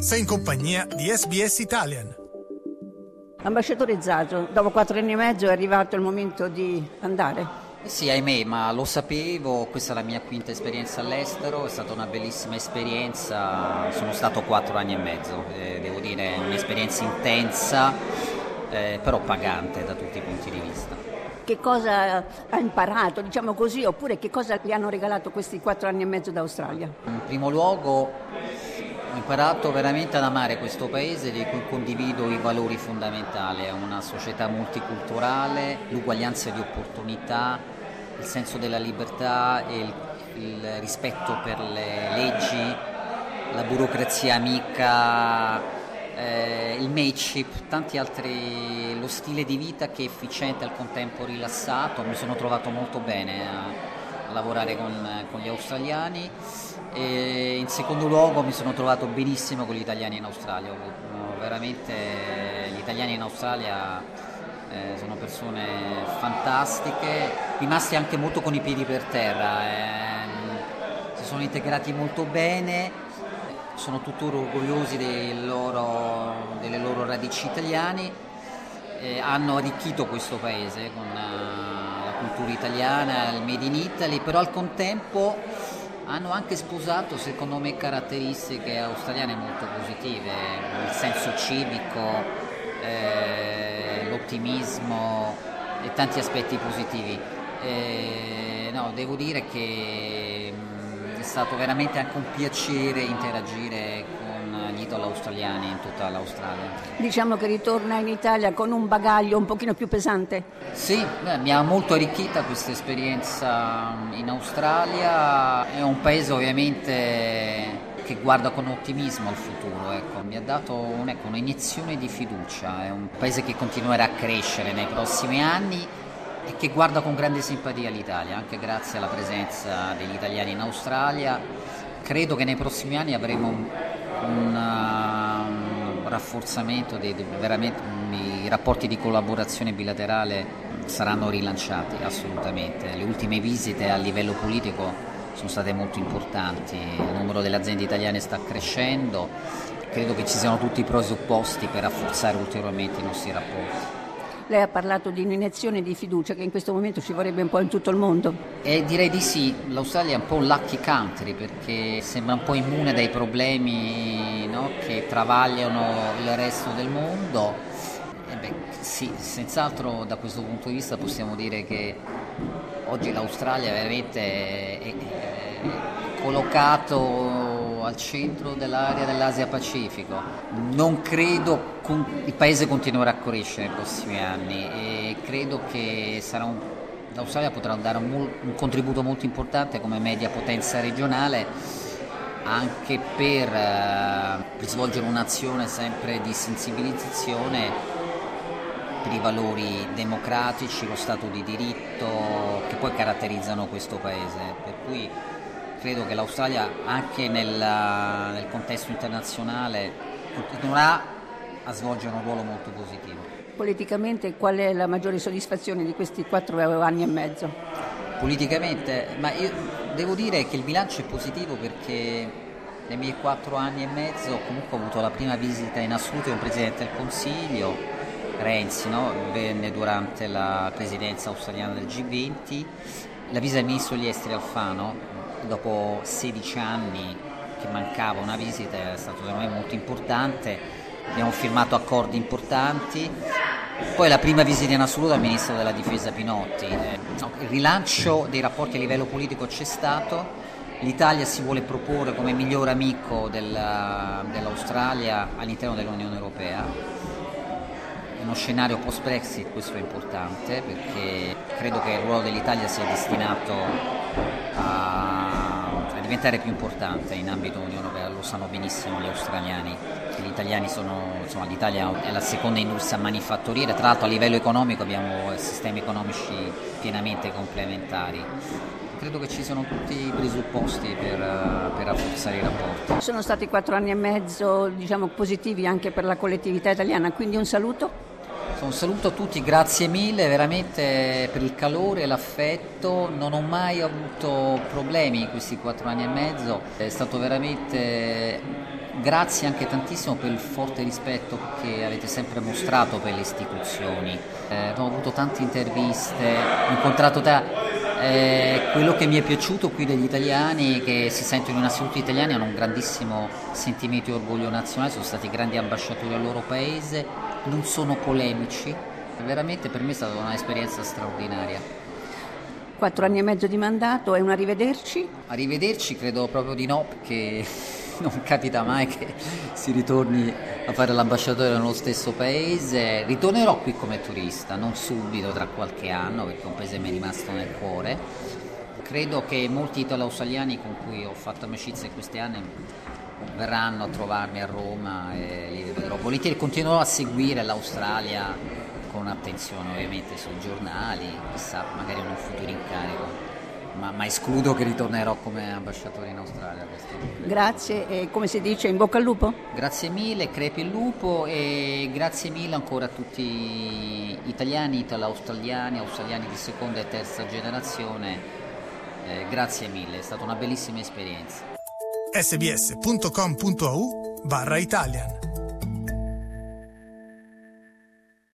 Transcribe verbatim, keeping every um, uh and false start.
Sei in compagnia di S B S Italian. Ambasciatore Zazo, dopo quattro anni e mezzo è arrivato il momento di andare. Eh sì, ahimè, ma lo sapevo, questa è la mia quinta esperienza all'estero, è stata una bellissima esperienza, sono stato quattro anni e mezzo, eh, devo dire un'esperienza intensa, eh, però pagante da tutti i punti di vista. Che cosa ha imparato, diciamo così, oppure che cosa gli hanno regalato questi quattro anni e mezzo d'Australia? In primo luogo ho imparato veramente ad amare questo paese di cui condivido i valori fondamentali, è una società multiculturale, l'uguaglianza di opportunità, il senso della libertà e il, il rispetto per le leggi, la burocrazia amica, eh, il mateship, tanti altri, lo stile di vita che è efficiente e al contempo rilassato. Mi sono trovato molto bene a, a lavorare con, con gli australiani. E in secondo luogo mi sono trovato benissimo con gli italiani in Australia, veramente gli italiani in Australia eh, sono persone fantastiche, rimasti anche molto con i piedi per terra, eh, si sono integrati molto bene, sono tuttora orgogliosi dei loro, delle loro radici italiane, eh, hanno arricchito questo paese con uh, la cultura italiana, il Made in Italy, però al contempo hanno anche sposato, secondo me, caratteristiche australiane molto positive, il senso civico, eh, l'ottimismo e tanti aspetti positivi. Eh, no, devo dire che mh, è stato veramente anche un piacere interagire con gli italo-australiani in tutta l'Australia. Diciamo che ritorna in Italia con un bagaglio un pochino più pesante? Sì, beh, mi ha molto arricchita questa esperienza in Australia, è un paese ovviamente che guarda con ottimismo al futuro, ecco. Mi ha dato un, ecco, un'iniezione di fiducia, è un paese che continuerà a crescere nei prossimi anni e che guarda con grande simpatia l'Italia, anche grazie alla presenza degli italiani in Australia. Credo che nei prossimi anni avremo un, un, un rafforzamento dei, veramente i rapporti di collaborazione bilaterale saranno rilanciati assolutamente. Le ultime visite a livello politico sono state molto importanti, il numero delle aziende italiane sta crescendo, credo che ci siano tutti i presupposti per rafforzare ulteriormente i nostri rapporti. Lei ha parlato di un'iniezione di fiducia che in questo momento ci vorrebbe un po' in tutto il mondo. E direi di sì, l'Australia è un po' un lucky country perché sembra un po' immune dai problemi, no, che travagliano il resto del mondo. E beh, sì, senz'altro da questo punto di vista possiamo dire che oggi l'Australia veramente è, è, è collocato al centro dell'area dell'Asia Pacifico. Non credo il paese continuerà a crescere nei prossimi anni e credo che sarà un, l'Australia potrà dare un, un contributo molto importante come media potenza regionale anche per, eh, per svolgere un'azione sempre di sensibilizzazione per i valori democratici, lo Stato di diritto che poi caratterizzano questo paese, per cui credo che l'Australia anche nel, nel contesto internazionale continuerà a svolgere un ruolo molto positivo. Politicamente qual è la maggiore soddisfazione di questi quattro anni e mezzo? Politicamente, ma io devo dire che il bilancio è positivo perché nei miei quattro anni e mezzo comunque ho avuto la prima visita in assoluto di un Presidente del Consiglio, Renzi, no? Venne durante la presidenza australiana del G venti, la visita del Ministro degli Esteri Alfano, dopo sedici anni che mancava una visita, è stato secondo me molto importante. Abbiamo firmato accordi importanti, poi la prima visita in assoluto al Ministro della Difesa Pinotti. Eh, no, il rilancio dei rapporti a livello politico c'è stato, l'Italia si vuole proporre come miglior amico della, dell'Australia all'interno dell'Unione Europea. In uno scenario post-Brexit questo è importante perché credo che il ruolo dell'Italia sia destinato a, a diventare più importante in ambito Unione Europea, lo sanno benissimo gli australiani. Gli italiani sono, insomma, l'Italia è la seconda industria manifatturiera, tra l'altro a livello economico abbiamo sistemi economici pienamente complementari. Credo che ci siano tutti i presupposti per, per rafforzare i rapporti. Sono stati quattro anni e mezzo, diciamo, positivi anche per la collettività italiana, quindi un saluto? Un saluto a tutti, grazie mille veramente per il calore e l'affetto, non ho mai avuto problemi in questi quattro anni e mezzo, è stato veramente grazie anche tantissimo per il forte rispetto che avete sempre mostrato per le istituzioni. Eh, abbiamo avuto tante interviste, ho incontrato te. Eh, quello che mi è piaciuto qui degli italiani è che si sentono innanzitutto italiani, hanno un grandissimo sentimento di orgoglio nazionale, sono stati grandi ambasciatori al loro paese, non sono polemici, veramente per me è stata un'esperienza straordinaria. Quattro anni e mezzo di mandato, è un arrivederci? Arrivederci credo proprio di no, perché non capita mai che si ritorni a fare l'ambasciatore nello stesso paese. Ritornerò qui come turista, non subito, tra qualche anno, perché è un paese mi è rimasto nel cuore. Credo che molti italo-australiani con cui ho fatto amicizia in questi anni verranno a trovarmi a Roma e li vedrò volentieri. Continuerò a seguire l'Australia con attenzione, ovviamente sui giornali, chissà, magari in un futuro incarico. Ma, ma escludo che ritornerò come ambasciatore in Australia. Questo. Grazie e come si dice, in bocca al lupo? Grazie mille, crepi il lupo e grazie mille ancora a tutti italiani, italo-australiani, australiani di seconda e terza generazione. Eh, grazie mille, è stata una bellissima esperienza. sbs punto com punto a u barra Italian